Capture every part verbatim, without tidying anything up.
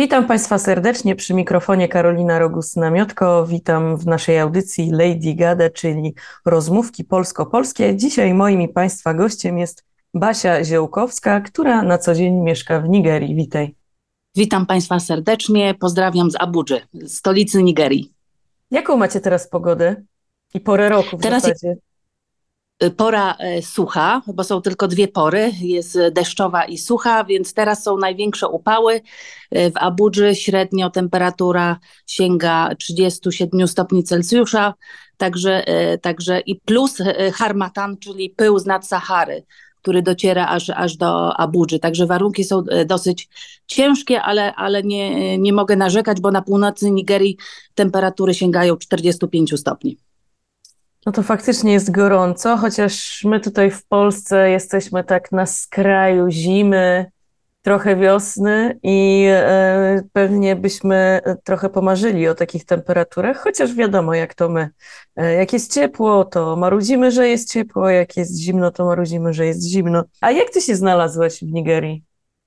Witam Państwa serdecznie przy mikrofonie Karolina Rogus-Namiotko. Witam w naszej audycji Lady Gada, czyli rozmówki polsko-polskie. Dzisiaj moim i Państwa gościem jest Basia Ziołkowska, która na co dzień mieszka w Nigerii. Witaj. Witam Państwa serdecznie, pozdrawiam z Abudży, stolicy Nigerii. Jaką macie teraz pogodę i porę roku w Teraz zasadzie? pora sucha, bo są tylko dwie pory, jest deszczowa i sucha, więc teraz są największe upały. W Abudży średnio temperatura sięga trzydziestu siedmiu stopni Celsjusza, także, także i plus harmatan, czyli pył z nad Sahary, który dociera aż, aż do Abudży. Także warunki są dosyć ciężkie, ale, ale nie, nie mogę narzekać, bo na północy Nigerii temperatury sięgają czterdziestu pięciu stopni. No to faktycznie jest gorąco, chociaż my tutaj w Polsce jesteśmy tak na skraju zimy, trochę wiosny i e, pewnie byśmy trochę pomarzyli o takich temperaturach, chociaż wiadomo jak to my. E, jak jest ciepło, to marudzimy, że jest ciepło, jak jest zimno, to marudzimy, że jest zimno. A jak ty się znalazłaś w Nigerii?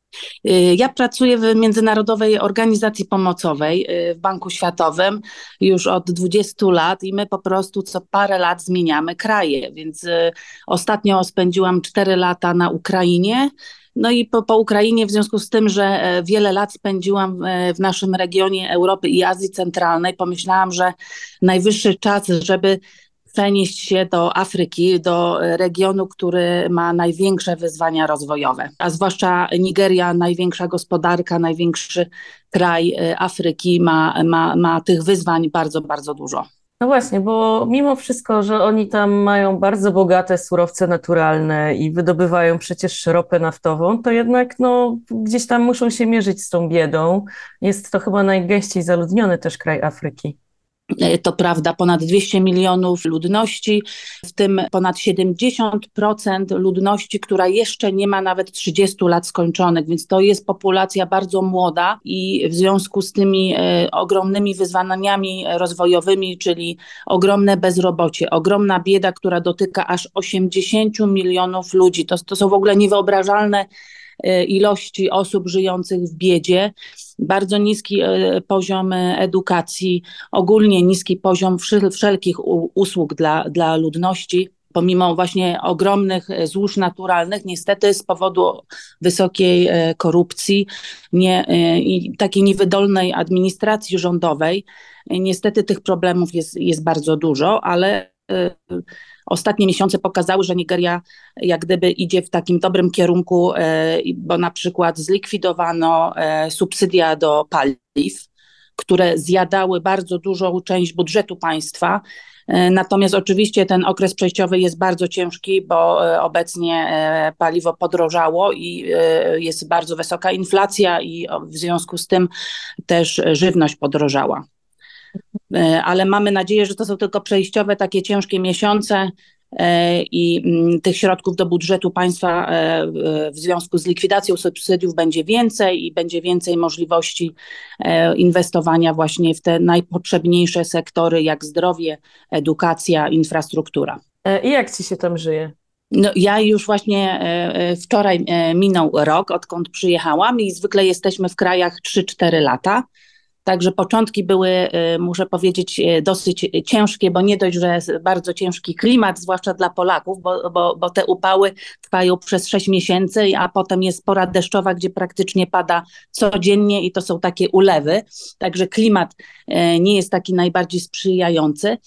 Ja pracuję w Międzynarodowej Organizacji Pomocowej w Banku Światowym już od dwudziestu lat i my po prostu co parę lat zmieniamy kraje, więc ostatnio spędziłam cztery lata na Ukrainie. No i po, po Ukrainie w związku z tym, że wiele lat spędziłam w naszym regionie Europy i Azji Centralnej, pomyślałam, że najwyższy czas, żeby przenieść się do Afryki, do regionu, który ma największe wyzwania rozwojowe, a zwłaszcza Nigeria, największa gospodarka, największy kraj Afryki ma, ma, ma tych wyzwań bardzo, bardzo dużo. No właśnie, bo mimo wszystko, że oni tam mają bardzo bogate surowce naturalne i wydobywają przecież ropę naftową, to jednak no, gdzieś tam muszą się mierzyć z tą biedą. Jest to chyba najgęściej zaludniony też kraj Afryki. To prawda, ponad dwieście milionów ludności, w tym ponad siedemdziesiąt procent ludności, która jeszcze nie ma nawet trzydziestu lat skończonych, więc to jest populacja bardzo młoda i w związku z tymi e, ogromnymi wyzwaniami rozwojowymi, czyli ogromne bezrobocie, ogromna bieda, która dotyka aż osiemdziesięciu milionów ludzi, to, to są w ogóle niewyobrażalne ilości osób żyjących w biedzie, bardzo niski poziom edukacji, ogólnie niski poziom wszelkich usług dla, dla ludności. Pomimo właśnie ogromnych złóż naturalnych, niestety z powodu wysokiej korupcji nie, i takiej niewydolnej administracji rządowej, niestety tych problemów jest, jest bardzo dużo, ale ostatnie miesiące pokazały, że Nigeria jak gdyby idzie w takim dobrym kierunku, bo na przykład zlikwidowano subsydia do paliw, które zjadały bardzo dużą część budżetu państwa. Natomiast oczywiście ten okres przejściowy jest bardzo ciężki, bo obecnie paliwo podrożało i jest bardzo wysoka inflacja i w związku z tym też żywność podrożała. Ale mamy nadzieję, że to są tylko przejściowe, takie ciężkie miesiące i tych środków do budżetu państwa w związku z likwidacją subsydiów będzie więcej i będzie więcej możliwości inwestowania właśnie w te najpotrzebniejsze sektory, jak zdrowie, edukacja, infrastruktura. I jak ci się tam żyje? No, ja już właśnie wczoraj minął rok, odkąd przyjechałam i zwykle jesteśmy w krajach trzy cztery lata. Także początki były, muszę powiedzieć, dosyć ciężkie, bo nie dość, że jest bardzo ciężki klimat, zwłaszcza dla Polaków, bo, bo, bo te upały trwają przez sześć miesięcy, a potem jest pora deszczowa, gdzie praktycznie pada codziennie i to są takie ulewy. Także klimat nie jest taki najbardziej sprzyjający.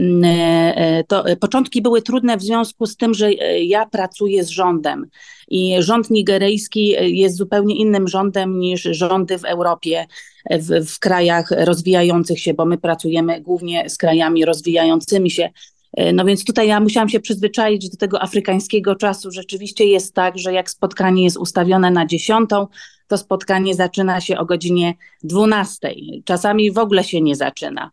To początki były trudne w związku z tym, że ja pracuję z rządem i rząd nigeryjski jest zupełnie innym rządem niż rządy w Europie, w, w krajach rozwijających się, bo my pracujemy głównie z krajami rozwijającymi się. No więc tutaj ja musiałam się przyzwyczaić do tego afrykańskiego czasu. Rzeczywiście jest tak, że jak spotkanie jest ustawione na dziesiątą, to spotkanie zaczyna się o godzinie dwunastej. Czasami w ogóle się nie zaczyna.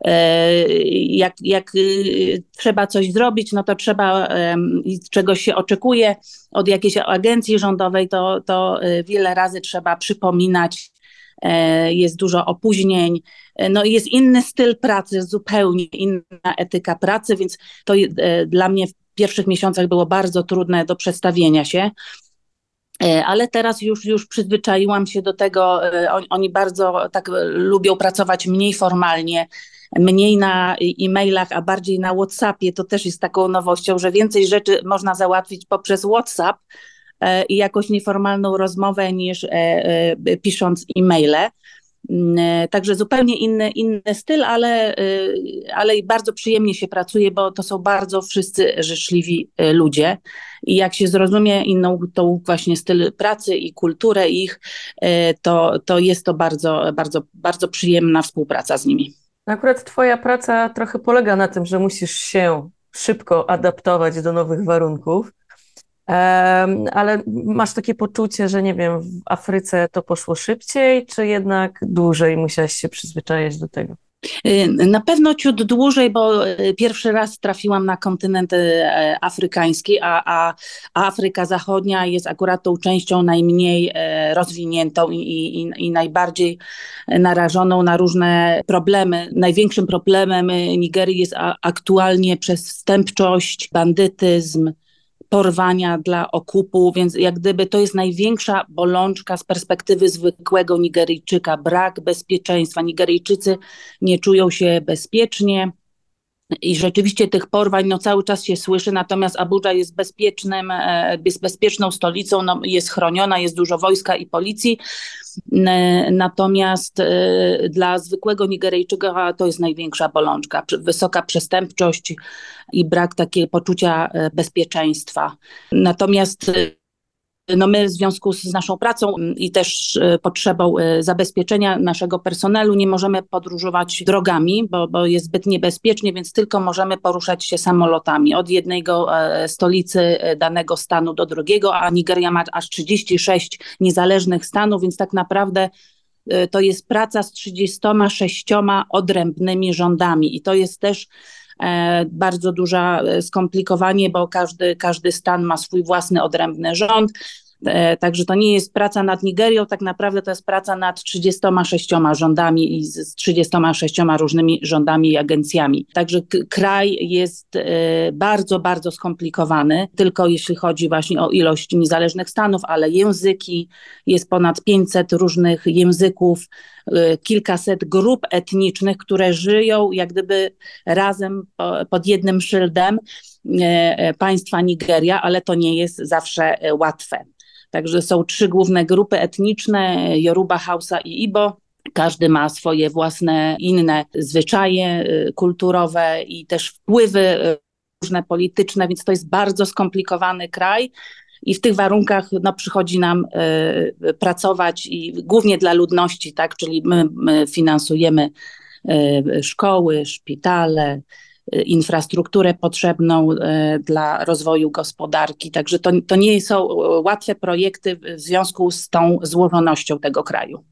Jak, jak trzeba coś zrobić, no to trzeba, czegoś się oczekuje od jakiejś agencji rządowej, to, to wiele razy trzeba przypominać, jest dużo opóźnień, no jest inny styl pracy, zupełnie inna etyka pracy, więc to dla mnie w pierwszych miesiącach było bardzo trudne do przestawienia się. Ale teraz już, już przyzwyczaiłam się do tego, oni bardzo tak lubią pracować mniej formalnie, mniej na e-mailach, a bardziej na WhatsAppie. To też jest taką nowością, że więcej rzeczy można załatwić poprzez WhatsApp i jakąś nieformalną rozmowę niż pisząc e-maile. Także zupełnie inny, inny styl, ale, ale bardzo przyjemnie się pracuje, bo to są bardzo wszyscy życzliwi ludzie i jak się zrozumie inną tą właśnie styl pracy i kulturę ich, to, to jest to bardzo, bardzo, bardzo przyjemna współpraca z nimi. Akurat twoja praca trochę polega na tym, że musisz się szybko adaptować do nowych warunków, ale masz takie poczucie, że nie wiem, w Afryce to poszło szybciej, czy jednak dłużej musiałaś się przyzwyczajać do tego? Na pewno ciut dłużej, bo pierwszy raz trafiłam na kontynent afrykański, a, a, a Afryka Zachodnia jest akurat tą częścią najmniej rozwiniętą i, i, i najbardziej narażoną na różne problemy. Największym problemem Nigerii jest aktualnie przestępczość, bandytyzm, porwania dla okupu, więc jak gdyby to jest największa bolączka z perspektywy zwykłego Nigeryjczyka. Brak bezpieczeństwa. Nigeryjczycy nie czują się bezpiecznie i rzeczywiście tych porwań no, cały czas się słyszy, natomiast Abuja jest bezpiecznym, jest bezpieczną stolicą, no, jest chroniona, jest dużo wojska i policji, natomiast dla zwykłego Nigeryjczyka to jest największa bolączka. Wysoka przestępczość i brak takiego poczucia bezpieczeństwa. Natomiast no my w związku z naszą pracą i też potrzebą zabezpieczenia naszego personelu nie możemy podróżować drogami, bo, bo jest zbyt niebezpiecznie, więc tylko możemy poruszać się samolotami od jednego stolicy danego stanu do drugiego, a Nigeria ma aż trzydzieści sześć niezależnych stanów, więc tak naprawdę to jest praca z trzydziestoma sześcioma odrębnymi rządami i to jest też bardzo duże skomplikowanie, bo każdy, każdy stan ma swój własny odrębny rząd, także to nie jest praca nad Nigerią, tak naprawdę to jest praca nad trzydziestoma sześcioma rządami i z trzydziestoma sześcioma różnymi rządami i agencjami. Także k- kraj jest bardzo, bardzo skomplikowany, tylko jeśli chodzi właśnie o ilość niezależnych stanów, ale języki, jest ponad pięćset różnych języków, kilkaset grup etnicznych, które żyją jak gdyby razem pod jednym szyldem państwa Nigeria, ale to nie jest zawsze łatwe. Także są trzy główne grupy etniczne, Yoruba, Hausa i Igbo. Każdy ma swoje własne inne zwyczaje kulturowe i też wpływy różne polityczne, więc to jest bardzo skomplikowany kraj. I w tych warunkach no, przychodzi nam y, pracować i głównie dla ludności, tak? Czyli my, my finansujemy y, szkoły, szpitale, y, infrastrukturę potrzebną y, dla rozwoju gospodarki. Także to, to nie są łatwe projekty w związku z tą złożonością tego kraju.